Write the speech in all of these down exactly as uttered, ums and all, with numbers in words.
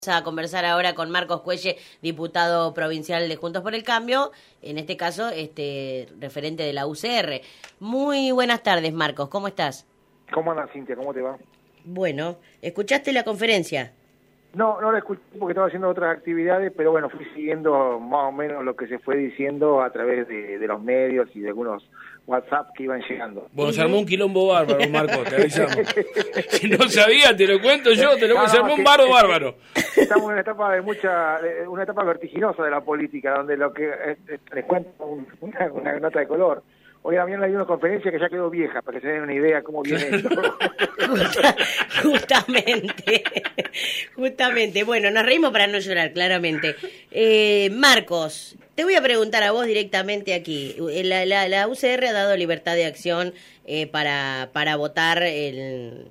A conversar ahora con Marcos Cuelle, diputado provincial de Juntos por el Cambio, en este caso este referente de la U C R. Muy buenas tardes, Marcos, ¿cómo estás? ¿Cómo andas, Cintia? ¿Cómo te va? Bueno, ¿escuchaste la conferencia? No, no la escuché porque estaba haciendo otras actividades, pero bueno, fui siguiendo más o menos lo que se fue diciendo a través de, de los medios y de algunos WhatsApp que iban llegando. Bueno, se armó un quilombo bárbaro, Marcos, te avisamos. Si no sabías, te lo cuento yo, te lo no, se armó no, un barro bárbaro. Estamos en una etapa de mucha, de una etapa vertiginosa de la política, donde lo que eh, eh, les cuento un, una, una nota de color. Hoy a la mañana hay una conferencia que ya quedó vieja, para que se den una idea cómo viene esto. Justa, justamente, justamente. Bueno, nos reímos para no llorar, claramente. Eh, Marcos, te voy a preguntar a vos directamente aquí. La, la, la U C R ha dado libertad de acción eh, para, para votar el,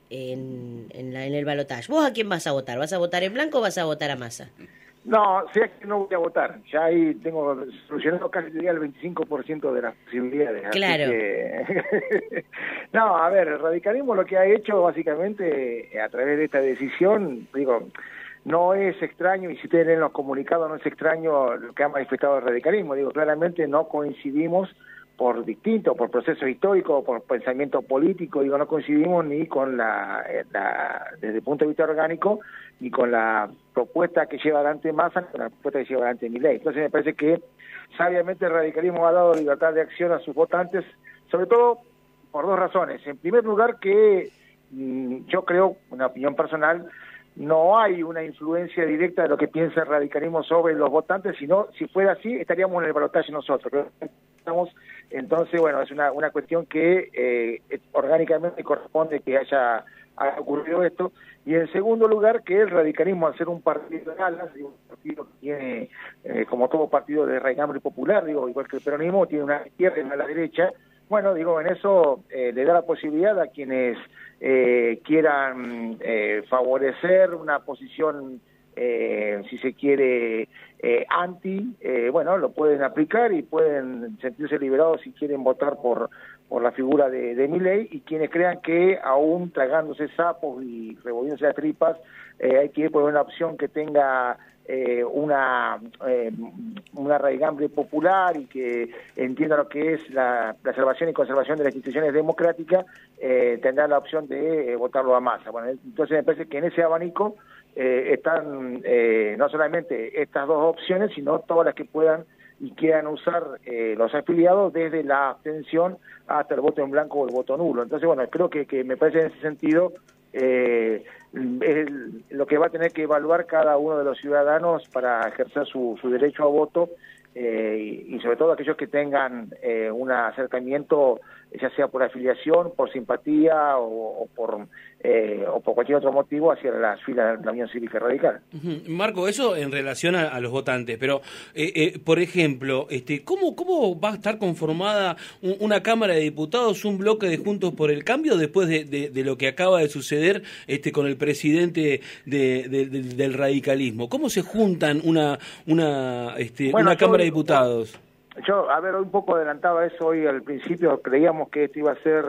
en, en, la, en el balotaje. ¿Vos a quién vas a votar? ¿Vas a votar en blanco o vas a votar a Massa? No, sé que no voy a votar. Ya ahí tengo solucionado casi diría el veinticinco por ciento de las posibilidades. Claro. Así que... no, a ver, el radicalismo lo que ha hecho básicamente a través de esta decisión, digo, no es extraño, y si ustedes leen los comunicados no es extraño lo que ha manifestado el radicalismo. Digo, claramente no coincidimos por distintos, por procesos históricos, por pensamiento político, digo, no coincidimos ni con la, la, desde el punto de vista orgánico, ni con la propuesta que lleva adelante Massa, ni con la propuesta que lleva adelante Milei. Entonces me parece que sabiamente el radicalismo ha dado libertad de acción a sus votantes, sobre todo por dos razones. En primer lugar, que mmm, yo creo, una opinión personal, no hay una influencia directa de lo que piensa el radicalismo sobre los votantes, sino si fuera así estaríamos en el balotaje nosotros. Estamos, entonces, bueno, es una, una cuestión que eh, orgánicamente corresponde que haya, haya ocurrido esto. Y en segundo lugar, que el radicalismo, al ser un partido de alas, digo, un partido que tiene, eh, como todo partido de raigambre popular, digo, igual que el peronismo, tiene una izquierda y una a la derecha. Bueno, digo, en eso eh, le da la posibilidad a quienes eh, quieran eh, favorecer una posición, eh, si se quiere, eh, anti, eh, bueno, lo pueden aplicar y pueden sentirse liberados si quieren votar por por la figura de, de Milei, y quienes crean que aún tragándose sapos y revolviéndose las tripas, eh, hay que ir por una opción que tenga eh, una eh, una raigambre popular y que entienda lo que es la preservación y conservación de las instituciones democráticas, eh, tendrá la opción de eh, votarlo a Massa. Bueno, entonces me parece que en ese abanico eh, están eh, no solamente estas dos opciones, sino todas las que puedan y quieran usar eh, los afiliados, desde la abstención hasta el voto en blanco o el voto nulo. Entonces, bueno, creo que, que me parece en ese sentido eh, es lo que va a tener que evaluar cada uno de los ciudadanos para ejercer su, su derecho a voto, eh, y, y sobre todo aquellos que tengan eh, un acercamiento, ya sea por afiliación, por simpatía o, o por eh, o por cualquier otro motivo, hacia las filas de la Unión Cívica Radical. Uh-huh. Marco, eso en relación a, a los votantes, pero eh, eh, por ejemplo, este, ¿cómo, ¿cómo va a estar conformada un, una Cámara de Diputados, un bloque de Juntos por el Cambio, después de, de, de lo que acaba de suceder este, con el presidente de, de, de, del radicalismo? ¿Cómo se juntan una, una, este, bueno, una yo, Cámara de Diputados? Yo, a ver, un poco adelantaba eso hoy al principio, creíamos que esto iba a ser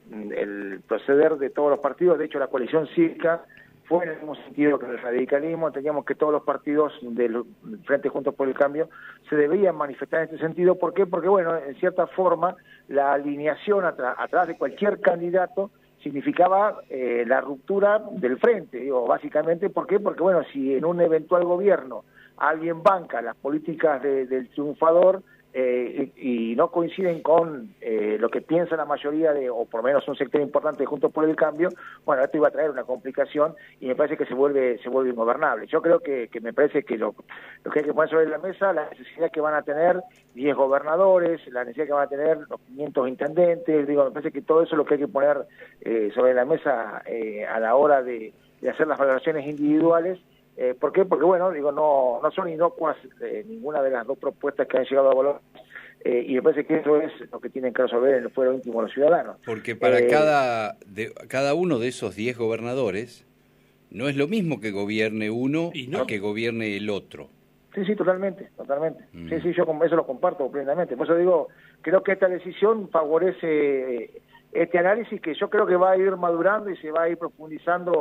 el proceder de todos los partidos. De hecho, la coalición cívica fue en el mismo sentido que el radicalismo. Teníamos que todos los partidos del Frente Juntos por el Cambio se debían manifestar en este sentido. ¿Por qué? Porque, bueno, en cierta forma, la alineación atrás de cualquier candidato significaba eh, la ruptura del frente, digo, básicamente. ¿Por qué? Porque, bueno, si en un eventual gobierno alguien banca las políticas de, del triunfador, Eh, y, y no coinciden con eh, lo que piensa la mayoría de, o por lo menos un sector importante de Juntos por el Cambio, bueno, esto iba a traer una complicación y me parece que se vuelve se vuelve ingobernable. Yo creo que, que me parece que lo, lo que hay que poner sobre la mesa, la necesidad que van a tener diez gobernadores, la necesidad que van a tener los quinientos intendentes, digo, me parece que todo eso es lo que hay que poner eh, sobre la mesa eh, a la hora de, de hacer las valoraciones individuales. Eh, ¿Por qué? Porque, bueno, digo, no no son inocuas eh, ninguna de las dos propuestas que han llegado a valor, eh, y me parece que eso es lo que tienen que resolver en el fuero íntimo de los ciudadanos. Porque para eh, cada de, cada uno de esos diez gobernadores no es lo mismo que gobierne uno ¿Y no? a que gobierne el otro. Sí, sí, totalmente, totalmente. Mm. Sí, sí, yo con eso lo comparto plenamente. Por eso digo, creo que esta decisión favorece este análisis que yo creo que va a ir madurando y se va a ir profundizando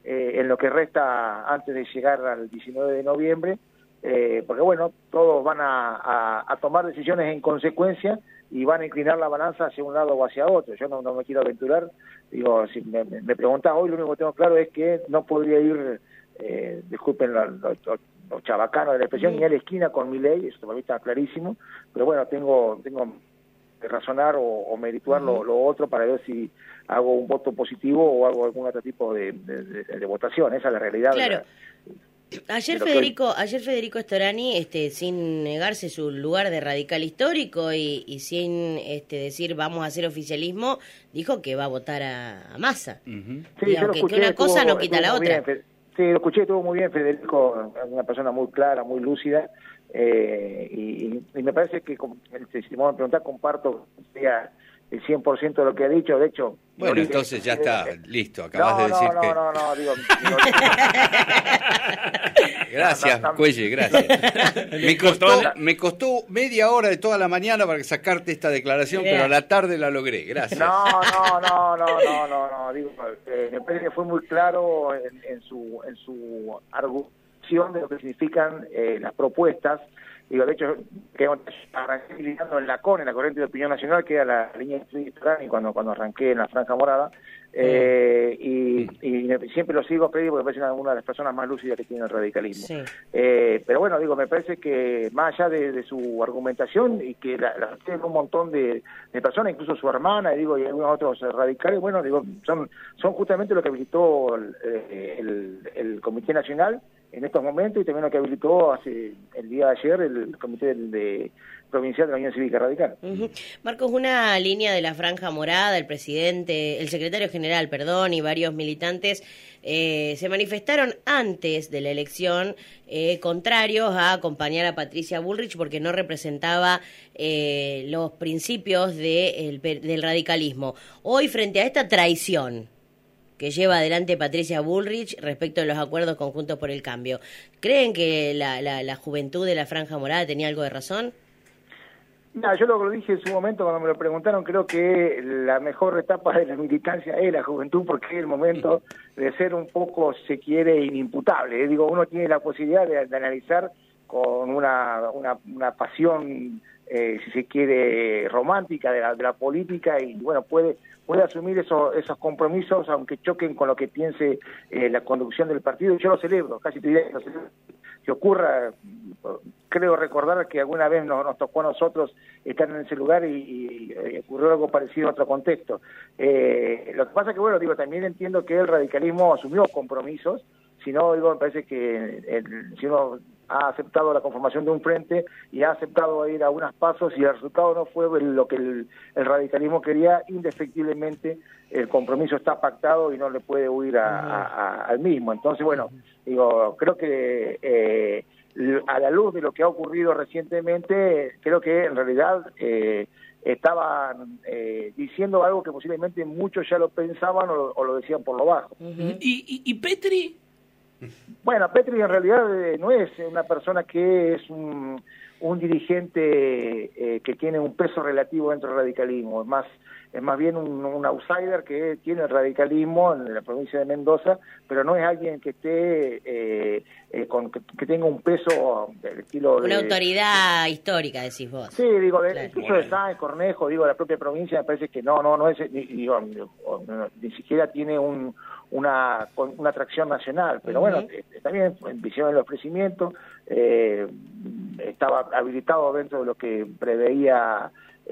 eh, en lo que resta antes de llegar al diecinueve de noviembre, eh, porque bueno, todos van a, a, a tomar decisiones en consecuencia y van a inclinar la balanza hacia un lado o hacia otro. Yo no, no me quiero aventurar, digo, si me, me preguntás hoy, lo único que tengo claro es que no podría ir, eh, disculpen los, los, los chabacanos de la expresión, ni a la esquina con mi ley, eso para mí está clarísimo, pero bueno, tengo tengo que razonar o, o merituar lo, lo otro para ver si hago un voto positivo o hago algún otro tipo de, de, de, de votación. Esa es la realidad. Claro. De la, Ayer de Federico, hoy... ayer Federico Storani, este, sin negarse su lugar de radical histórico y, y sin este, decir vamos a hacer oficialismo, dijo que va a votar a, a Massa. Uh-huh. Y sí, aunque escuché, que una cosa estuvo, no quita la otra. Bien, sí, lo escuché, estuvo muy bien Federico, una persona muy clara, muy lúcida, eh, y, y me parece que, si me van a preguntar, comparto sea, el cien por ciento de lo que ha dicho, de hecho... Bueno, no, entonces ya está, listo, acabas no, de decir no, que... No, no, no, digo... digo gracias, no, no, Cuelle, gracias. Me costó, me costó media hora de toda la mañana para sacarte esta declaración, yeah. pero a la tarde la logré, gracias. No, no, no, no, no, no, no, digo, eh, me parece que fue muy claro en, en su en su argumentación de lo que significan eh, las propuestas. Digo, de hecho, que arranqué militando en la C O N, en la Corriente de Opinión Nacional, que era la línea de Storani cuando, cuando arranqué en la Franja Morada, eh, y, y siempre lo sigo a pedir porque me parece una de las personas más lúcidas que tiene el radicalismo. Sí. Eh, pero bueno, digo, me parece que más allá de, de su argumentación, y que la, la tienen un montón de, de personas, incluso su hermana, y digo, y algunos otros radicales, bueno, digo, son, son justamente lo que habilitó el, el, el Comité Nacional en estos momentos, y también lo que habilitó hace el día de ayer el Comité de, de Provincial de la Unión Cívica Radical. Uh-huh. Marcos, una línea de la Franja Morada, el presidente, el secretario general, perdón, y varios militantes eh, se manifestaron antes de la elección eh, contrarios a acompañar a Patricia Bullrich porque no representaba eh, los principios de, el, del radicalismo. Hoy, frente a esta traición que lleva adelante Patricia Bullrich respecto a los acuerdos conjuntos por el cambio, ¿creen que la, la, la juventud de la Franja Morada tenía algo de razón? No, yo lo dije en su momento cuando me lo preguntaron, creo que la mejor etapa de la militancia es la juventud, porque es el momento de ser un poco, si se quiere, inimputable. ¿eh? Digo, uno tiene la posibilidad de, de analizar con una, una, una pasión, eh, si se quiere, romántica de la, de la política, y bueno, puede puede asumir esos, esos compromisos, aunque choquen con lo que piense eh, la conducción del partido, y yo lo celebro, casi te diría que lo celebro. Que ocurra, creo recordar que alguna vez nos, nos tocó a nosotros estar en ese lugar y, y, y ocurrió algo parecido en otro contexto. Eh, lo que pasa que, bueno, digo, también entiendo que el radicalismo asumió compromisos, si no, digo, me parece que el, si uno ha aceptado la conformación de un frente y ha aceptado ir a unos pasos y el resultado no fue lo que el, el radicalismo quería, indefectiblemente el compromiso está pactado y no le puede huir a, a, a, al mismo. Entonces, bueno, digo, creo que eh, a la luz de lo que ha ocurrido recientemente, creo que en realidad eh, estaban eh, diciendo algo que posiblemente muchos ya lo pensaban o, o lo decían por lo bajo. Uh-huh. ¿Y, y, y Petri? Bueno, Petri en realidad eh, no es una persona que es un, un dirigente eh, que tiene un peso relativo dentro del radicalismo, es más es más bien un, un outsider que tiene el radicalismo en la provincia de Mendoza, pero no es alguien que esté eh, eh, con que, que tenga un peso del estilo una de... autoridad histórica, decís vos. Sí, digo, de, claro. Incluso de Sáenz, Cornejo, digo, de la propia provincia, me parece que no, no, no es, ni, digo, ni siquiera tiene un una una atracción nacional, pero uh-huh. bueno, también en visión del ofrecimiento, eh, estaba habilitado dentro de lo que preveía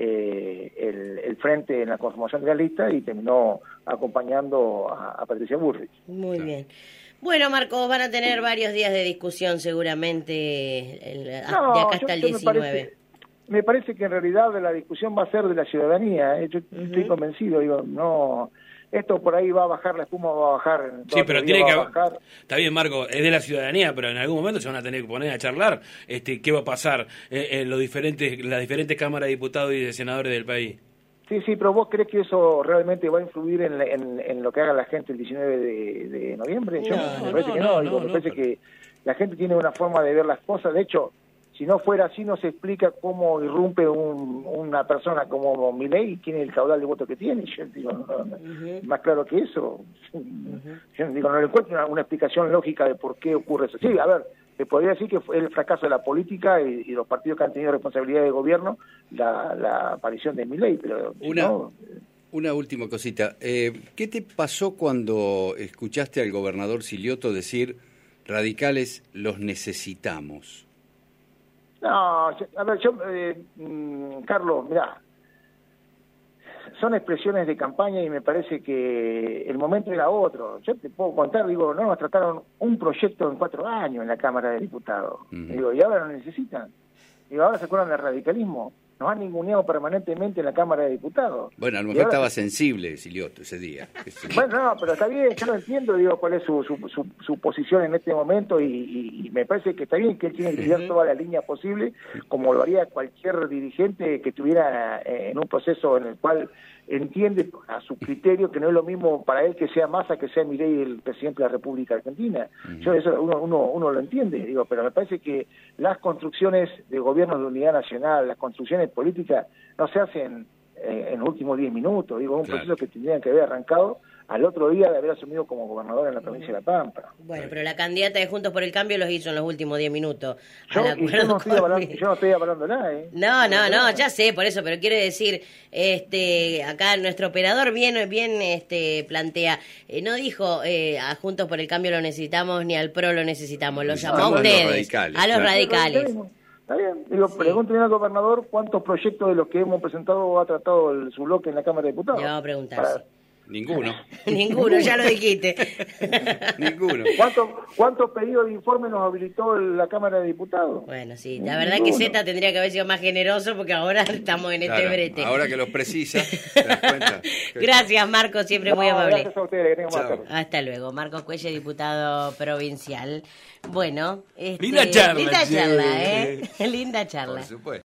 eh, el, el frente en la conformación de la lista y terminó acompañando a, a Patricia Bullrich. Muy bien. Bueno, Marcos, van a tener varios días de discusión seguramente el, no, de acá yo, hasta el yo diecinueve. Me parece, me parece que en realidad la discusión va a ser de la ciudadanía, ¿eh? Yo uh-huh. estoy convencido, digo, no... Esto por ahí va a bajar, la espuma va a bajar. Sí, pero tiene que bajar. Está bien, Marco, es de la ciudadanía, pero en algún momento se van a tener que poner a charlar este, qué va a pasar en, en los diferentes, las diferentes cámaras de diputados y de senadores del país. Sí, sí, pero ¿vos crees que eso realmente va a influir en, en, en lo que haga la gente el diecinueve de, de noviembre? Yo no, me parece no, que no, no, no, digo, no me parece pero... que la gente tiene una forma de ver las cosas. De hecho, Si no fuera así, no se explica cómo irrumpe un, una persona como Milei y tiene el caudal de votos que tiene. Yo digo, no, no, uh-huh. más claro que eso. Uh-huh. Yo digo, no le encuentro una, una explicación lógica de por qué ocurre eso. Sí, a ver, te podría decir que fue el fracaso de la política y, y los partidos que han tenido responsabilidad de gobierno, la, la aparición de Milei, pero una, no... Una última cosita. Eh, ¿Qué te pasó cuando escuchaste al gobernador Silioto decir, radicales los necesitamos? No, a ver, yo, eh, mm, Carlos, mirá, son expresiones de campaña y me parece que el momento era otro. Yo te puedo contar, digo, no nos trataron un proyecto en cuatro años en la Cámara de Diputados. Uh-huh. Digo, y ahora lo necesitan. Digo, ahora se acuerdan del radicalismo. Nos han ninguneado permanentemente en la Cámara de Diputados. Bueno, a lo mejor ahora... estaba sensible Silioto ese día. Bueno, no, pero está bien, yo no entiendo, digo, cuál es su, su, su, su posición en este momento y, y, y me parece que está bien que él tiene que tirar toda la línea posible, como lo haría cualquier dirigente que estuviera en un proceso en el cual entiende a su criterio que no es lo mismo para él que sea Massa que sea Milei el presidente de la República Argentina. Uh-huh. Yo eso uno, uno, uno lo entiende, digo, pero me parece que las construcciones de gobiernos de unidad nacional, las construcciones políticas no se hacen eh, en los últimos diez minutos, digo, un claro. proceso que tendrían que haber arrancado al otro día de haber asumido como gobernador en la provincia de La Pampa. Bueno, pero la candidata de Juntos por el Cambio los hizo en los últimos diez minutos. Yo, yo, no, estoy hablando, yo no estoy hablando nada, ¿eh? No, no, no, ya sé, por eso, pero quiere decir, este, acá nuestro operador bien, bien este, plantea, eh, no dijo eh, a Juntos por el Cambio lo necesitamos ni al P R O lo necesitamos, lo llamó a ustedes, a los radicales. A los radicales. Está bien, digo, sí. Pregúntenle al gobernador cuántos proyectos de los que hemos presentado ha tratado el, su bloque en la Cámara de Diputados. Le vamos a preguntar, Para... sí. Ninguno. Ninguno, ya lo dijiste. Ninguno. ¿Cuántos cuántos pedidos de informe nos habilitó la Cámara de Diputados? Bueno, sí, la verdad Ninguno. que Z tendría que haber sido más generoso porque ahora estamos en claro, este brete. Ahora que los precisa, ¿te das cuenta? Gracias, Marcos, siempre no, muy amable. Gracias a ustedes, que tengan más. Hasta luego. Marcos Cuelle, diputado provincial. Bueno, este, linda charla. Linda charla, ¿eh? Linda charla. Por supuesto.